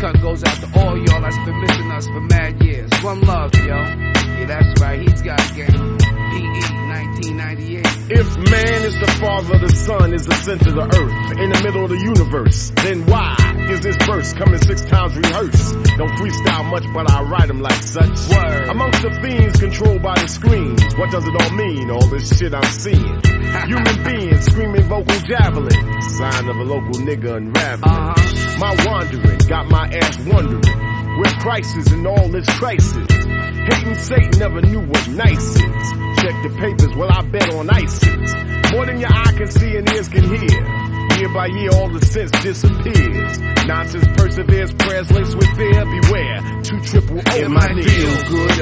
cut goes out to all y'all that's been missing us for mad years. One love, yo. Yeah, that's right, he's got game. PE 1998. If man is the father, the sun is the center of the earth, in the middle of the universe, then why is this verse coming 6 times rehearsed? Don't freestyle much, but I write them like such. Word. Amongst the fiends controlled by the screens, what does it all mean, all this shit I'm seeing? Human beings screaming vocal javelin, sign of a local nigga unraveling. My wandering got my ass wondering where Christ is in all this crisis. Hating Satan never knew what nice is. Check the papers, well I bet on ISIS. More than your eye can see and ears can hear. Year by year all the sense disappears. Nonsense perseveres, prayers laced with fear. Beware, 2 triple O It my might near. feel good